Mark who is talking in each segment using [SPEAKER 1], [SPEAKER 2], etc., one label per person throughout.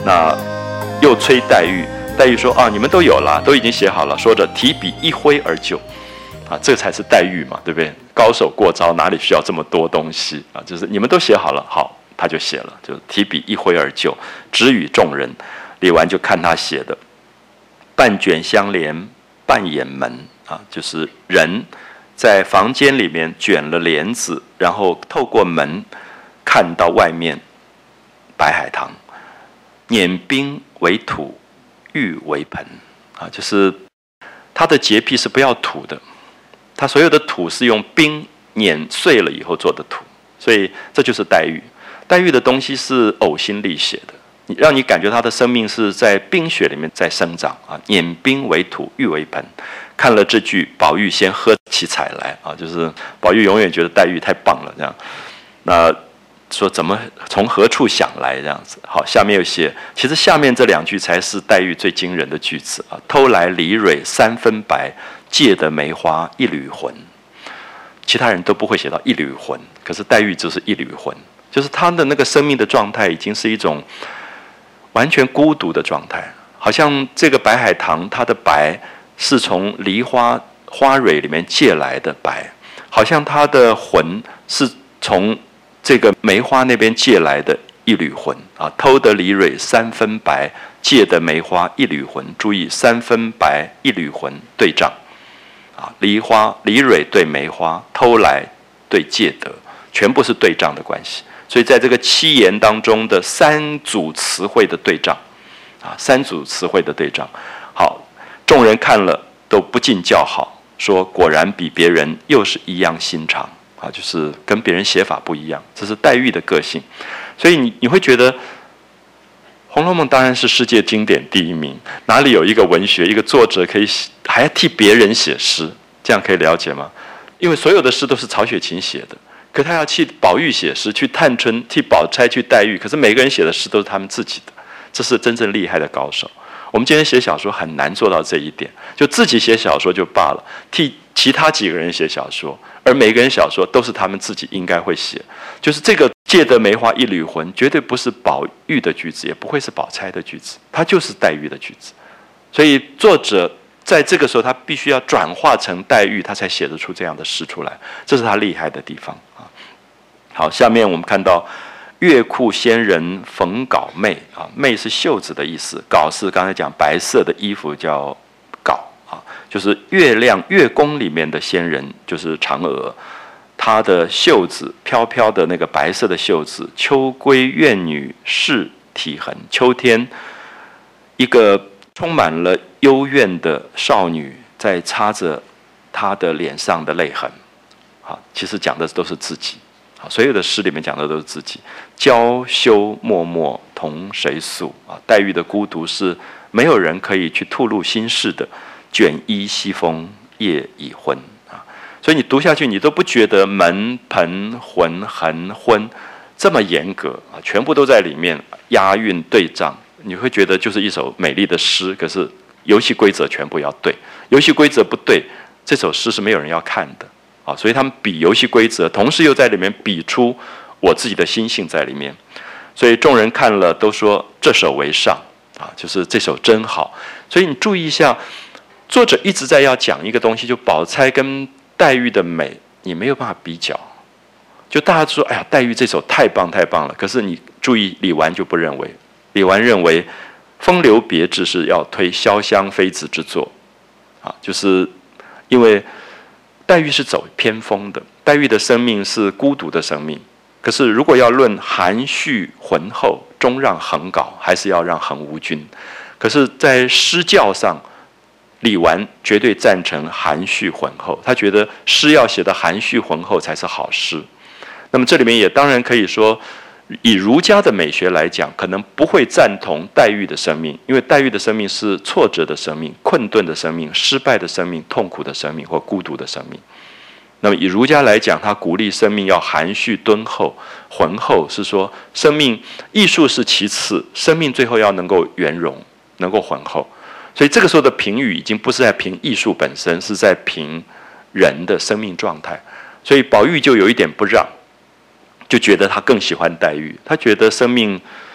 [SPEAKER 1] 那又催黛玉，黛玉说啊，你们都有了，都已经写好了，说着提笔一挥而就，啊，这才是黛玉嘛，对不对？高手过招，哪里需要这么多东西啊？就是你们都写好了，好，他就写了，就提笔一挥而就，直与众人。李纨就看他写的，半卷香帘，半掩门啊，就是人在房间里面卷了帘子，然后透过门看到外面白海棠，碾冰为土，玉为盆啊，就是他的洁癖是不要土的，他所有的土是用冰碾碎了以后做的土，所以这就是黛玉。黛玉的东西是呕心沥血的，让你感觉她的生命是在冰雪里面在生长啊。碾冰为土，玉为盆。看了这句，宝玉先喝起彩来啊，就是宝玉永远觉得黛玉太棒了，这样。那说怎么从何处想来这样子？好，下面有写，其实下面这两句才是黛玉最惊人的句子啊。偷来梨蕊三分白，借得梅花一缕魂。其他人都不会写到一缕魂，可是黛玉就是一缕魂，就是她的那个生命的状态已经是一种完全孤独的状态，好像这个白海棠它的白是从梨花花蕊里面借来的白，好像它的魂是从这个梅花那边借来的一缕魂啊。偷得梨蕊三分白，借得梅花一缕魂。注意三分白一缕魂对仗啊，梨蕊对梅花，偷来对借得，全部是对仗的关系。所以在这个七言当中的三组词汇的对仗啊，三组词汇的对仗。好，众人看了都不禁叫好，说果然比别人又是一样心肠啊，就是跟别人写法不一样，这是黛玉的个性。所以你会觉得《红楼梦》当然是世界经典第一名，哪里有一个文学一个作者可以还要替别人写诗，这样可以了解吗？因为所有的诗都是曹雪芹写的，可他要替宝玉写诗，去探春，替宝钗，去黛玉，可是每个人写的诗都是他们自己的，这是真正厉害的高手。我们今天写小说很难做到这一点，就自己写小说就罢了，替其他几个人写小说，而每个人小说都是他们自己应该会写。就是这个借得梅花一缕魂，绝对不是宝玉的句子，也不会是宝钗的句子，它就是黛玉的句子。所以作者在这个时候，他必须要转化成黛玉，他才写得出这样的诗出来，这是他厉害的地方啊。好，下面我们看到月库仙人冯稿妹啊，妹是袖子的意思，稿是刚才讲白色的衣服叫稿啊，就是月亮月宫里面的仙人就是嫦娥，她的袖子飘飘的那个白色的袖子，秋闺怨女是体痕，秋天一个充满了幽怨的少女在擦着她的脸上的泪痕啊，其实讲的都是自己。所有的诗里面讲的都是自己，娇羞脉脉同谁诉啊？黛玉的孤独是没有人可以去吐露心事的，卷衣西风夜已昏啊！所以你读下去，你都不觉得门盆浑痕昏这么严格啊，全部都在里面押韵对仗，你会觉得就是一首美丽的诗。可是游戏规则全部要对，游戏规则不对，这首诗是没有人要看的。所以他们比游戏规则，同时又在里面比出我自己的心性在里面，所以众人看了都说这首为上啊，就是这首真好。所以你注意一下，作者一直在要讲一个东西，就宝钗跟黛玉的美，你没有办法比较。就大家说，哎呀，黛玉这首太棒太棒了。可是你注意，李纨就不认为，李纨认为风流别致是要推潇湘妃子之作啊，就是因为黛玉是走偏锋的，黛玉的生命是孤独的生命。可是如果要论含蓄浑厚，终让横稿，还是要让横无君。可是，在诗教上，李纨绝对赞成含蓄浑厚，他觉得诗要写的含蓄浑厚才是好诗。那么这里面也当然可以说，以儒家的美学来讲，可能不会赞同黛玉的生命，因为黛玉的生命是挫折的生命、困顿的生命、失败的生命、痛苦的生命或孤独的生命。那么以儒家来讲，他鼓励生命要含蓄敦厚、浑厚，是说生命艺术是其次，生命最后要能够圆融、能够浑厚。所以这个时候的评语已经不是在评艺术本身，是在评人的生命状态。所以宝玉就有一点不让，就觉得他更喜欢黛玉，他觉得生命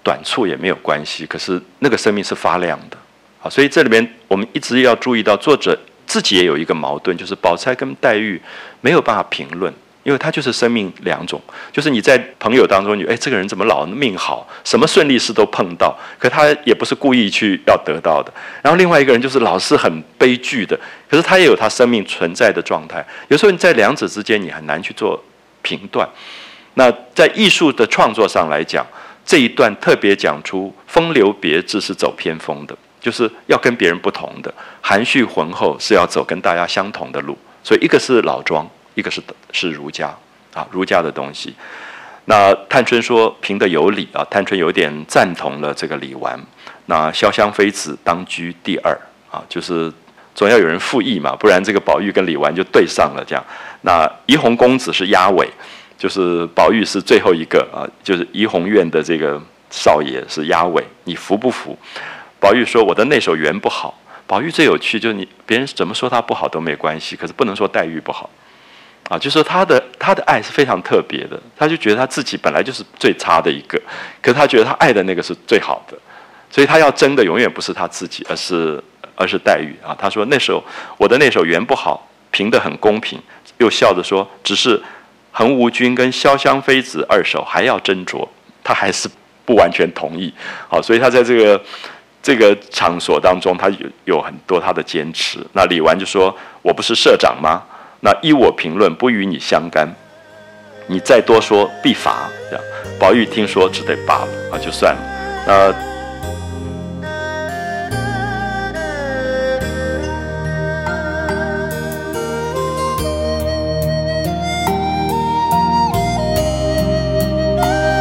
[SPEAKER 1] 短促也没有关系，可是那个生命是发亮的。好，所以这里面我们一直要注意到，作者自己也有一个矛盾，就是宝钗跟黛玉没有办法评论，因为他就是生命两种，就是你在朋友当中，这个人怎么老命好，什么顺利事都碰到，可他也不是故意去要得到的。然后另外一个人就是老是很悲剧的，可是他也有他生命存在的状态。有时候你在两者之间，你很难去做评断。那在艺术的创作上来讲，这一段特别讲出风流别致是走偏锋的，就是要跟别人不同的，含蓄浑厚是要走跟大家相同的路。所以一个是老庄，一个是儒家啊，儒家的东西。那探春说评得有理啊，探春有点赞同了这个李纨。那潇湘妃子当居第二啊，就是总要有人附议嘛，不然这个宝玉跟李纨就对上了这样。那怡红公子是压尾，就是宝玉是最后一个啊，就是怡红院的这个少爷是压尾，你服不服？宝玉说我的那首原不好。宝玉最有趣，就是别人怎么说他不好都没关系，可是不能说黛玉不好啊。就是说他的爱是非常特别的，他就觉得他自己本来就是最差的一个，可是他觉得他爱的那个是最好的，所以他要争的永远不是他自己，而是黛玉啊。他说我的那首原不好，评得很公平，又笑着说只是横无君跟潇湘妃子二首还要斟酌，他还是不完全同意。好，所以他在这个场所当中，他有很多他的坚持。那李纨就说：“我不是社长吗？那依我评论，不与你相干。你再多说必罚。”这样，宝玉听说只得罢了啊，就算了。